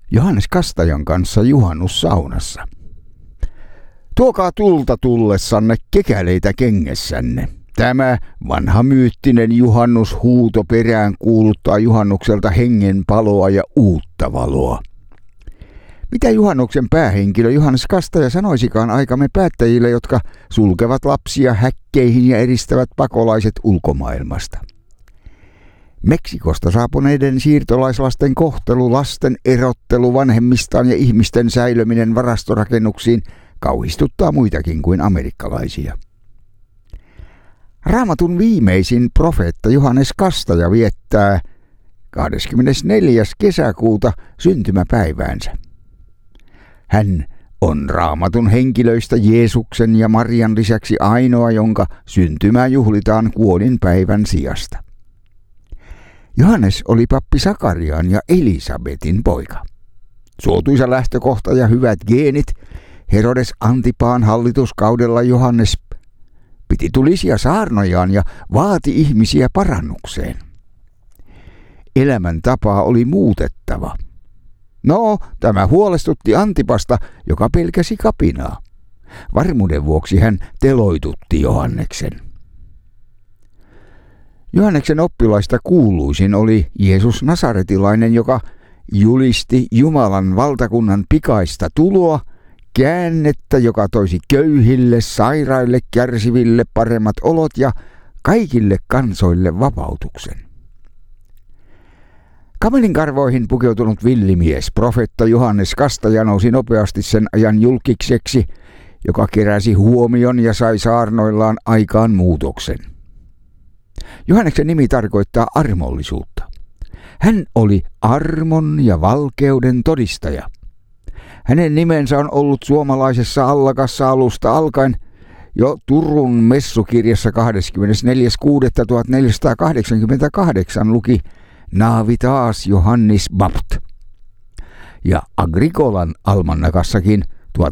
Johannes Kastajan kanssa juhannussaunassa. Tuokaa tulta tullessanne kekäleitä kengessänne. Tämä vanha myyttinen juhannushuuto perään kuuluttaa juhannukselta hengen paloa ja uutta valoa. Mitä juhannuksen päähenkilö Johannes Kastaja sanoisikaan aikamme päättäjille, jotka sulkevat lapsia häkkeihin ja eristävät pakolaiset ulkomaailmasta? Meksikosta saapuneiden siirtolaislasten kohtelu, lasten erottelu vanhemmistaan ja ihmisten säilöminen varastorakennuksiin kauhistuttaa muitakin kuin amerikkalaisia. Raamatun viimeisin profeetta Johannes Kastaja viettää 24. kesäkuuta syntymäpäiväänsä. Hän on Raamatun henkilöistä Jeesuksen ja Marian lisäksi ainoa, jonka syntymää juhlitaan kuolinpäivän sijasta. Johannes oli pappi Sakarian ja Elisabetin poika. Suotuisa lähtökohta ja hyvät geenit Herodes Antipaan hallituskaudella Johannes piti tulisia saarnojaan ja vaati ihmisiä parannukseen. Elämäntapaa oli muutettava. No, tämä huolestutti Antipasta, joka pelkäsi kapinaa. Varmuuden vuoksi hän teloitutti Johanneksen. Johanneksen oppilaista kuuluisin oli Jeesus Nasaretilainen, joka julisti Jumalan valtakunnan pikaista tuloa, käännettä, joka toisi köyhille, sairaille, kärsiville paremmat olot ja kaikille kansoille vapautuksen. Kamelin karvoihin pukeutunut villimies, profeetta Johannes Kastaja nousi nopeasti sen ajan julkikseksi, joka keräsi huomion ja sai saarnoillaan aikaan muutoksen. Johanneksen nimi tarkoittaa armollisuutta. Hän oli armon ja valkeuden todistaja. Hänen nimensä on ollut suomalaisessa allakassa alusta alkaen. Jo Turun messukirjassa 24.6.1488 luki Naavitas Johannis Bapt. Ja Agricolan almanakassakin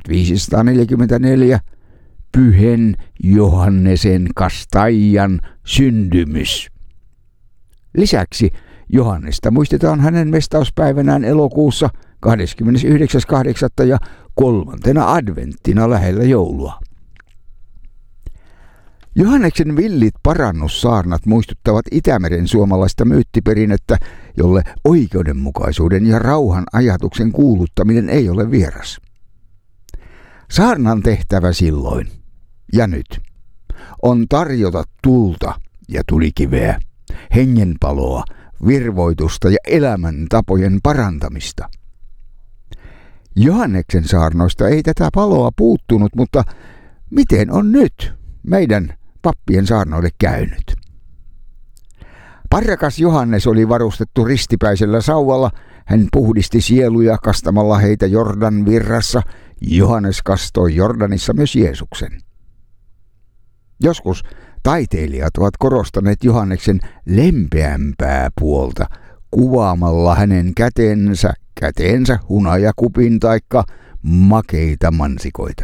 1544 Pyhen Johannesen Kastajan syntymys. Lisäksi Johannesta muistetaan hänen mestauspäivänään elokuussa 29.8. ja 3. adventtina lähellä joulua. Johanneksen villit parannussaarnat muistuttavat Itämeren suomalaista myyttiperinnettä, jolle oikeudenmukaisuuden ja rauhan ajatuksen kuuluttaminen ei ole vieras. Saarnan tehtävä silloin ja nyt on tarjota tulta ja tulikiveä, hengenpaloa, virvoitusta ja elämäntapojen parantamista. Johanneksen saarnoista ei tätä paloa puuttunut, mutta miten on nyt meidän pappien saarnoille käynyt? Parrakas Johannes oli varustettu ristipäisellä sauvalla. Hän puhdisti sieluja kastamalla heitä Jordan virrassa. Johannes kastoi Jordanissa myös Jeesuksen. Joskus taiteilijat ovat korostaneet Johanneksen lempeämpää puolta kuvaamalla hänen käteensä hunajakupin taikka makeita mansikoita.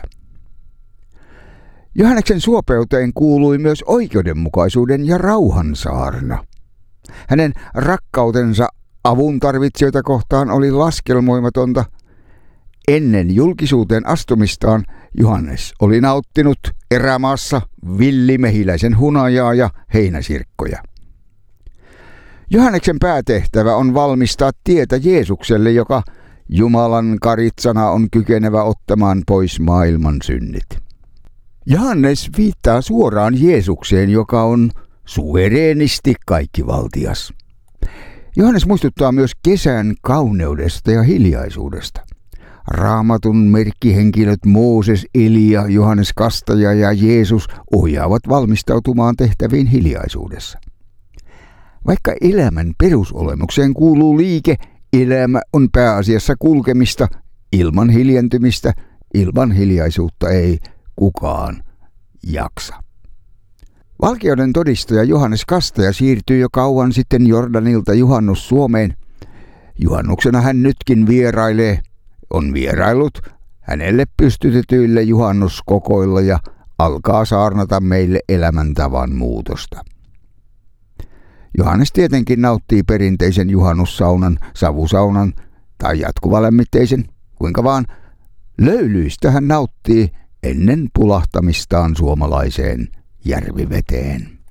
Johanneksen suopeuteen kuului myös oikeudenmukaisuuden ja rauhan saarna. Hänen rakkautensa avun tarvitsijoita kohtaan oli laskelmoimatonta. Ennen julkisuuteen astumistaan Johannes oli nauttinut erämaassa villimehiläisen hunajaa ja heinäsirkkoja. Johanneksen päätehtävä on valmistaa tietä Jeesukselle, joka Jumalan karitsana on kykenevä ottamaan pois maailman synnit. Johannes viittaa suoraan Jeesukseen, joka on suvereenisti kaikkivaltias. Johannes muistuttaa myös kesän kauneudesta ja hiljaisuudesta. Raamatun merkkihenkilöt Mooses, Elia, Johannes Kastaja ja Jeesus ohjaavat valmistautumaan tehtäviin hiljaisuudessa. Vaikka elämän perusolemukseen kuuluu liike, elämä on pääasiassa kulkemista ilman hiljentymistä. Ilman hiljaisuutta ei kukaan jaksa. Valkeuden todistaja Johannes Kastaja siirtyi jo kauan sitten Jordanilta Juhannus Suomeen. Juhannuksena hän nytkin on vierailut hänelle pystytetyille juhannuskokoilla ja alkaa saarnata meille elämäntavan muutosta. Johannes tietenkin nauttii perinteisen juhannussaunan, savusaunan tai jatkuvalämmitteisen, kuinka vaan, löylyistä hän nauttii ennen pulahtamistaan suomalaiseen järviveteen.